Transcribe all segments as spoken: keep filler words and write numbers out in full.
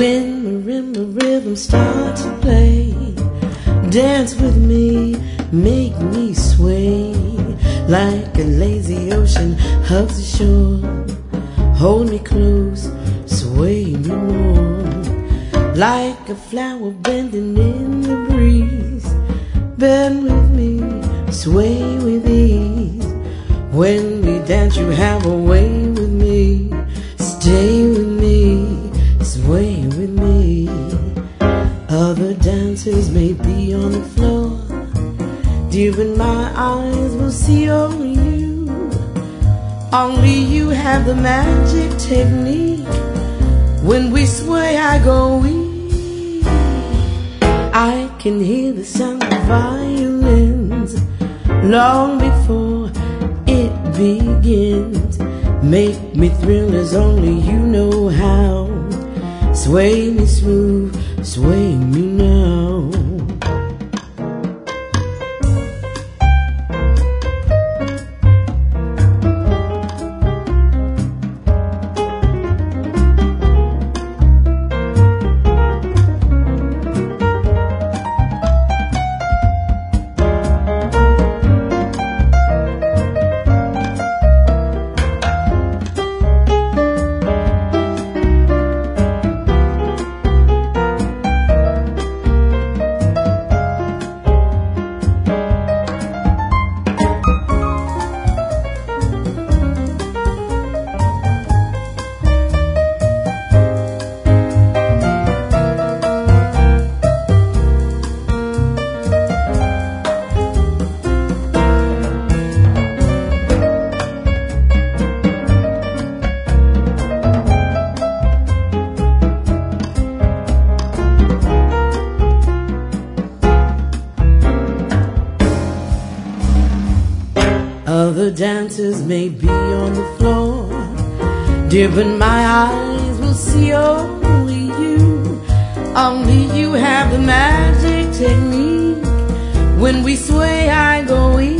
When marimba rhythms start to play, dance with me, make me sway. Like a lazy ocean hugs the shore, hold me close, sway me more. Like a flower bending in the breeze, bend with me, sway with ease. When we dance you have a way with me, stay with me, sway with me. Other dancers may be on the floor, dear, but my eyes will see only you. Only you have the magic technique. When we sway I go weak. I can hear the sound of violins long before it begins. Make me thrill as only you know how. Sway me smooth, sway me now. Other dancers may be on the floor, dear, but my eyes will see only you. Only you have the magic technique. When we sway I go weak.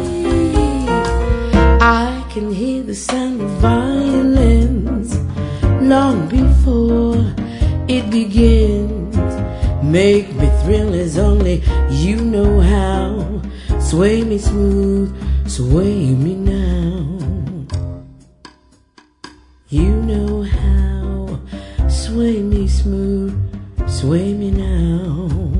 I can hear the sound of violins long before it begins. Make me thrill as only you know how. Sway me smooth, sway me now. You know how. Sway me smooth, sway me now.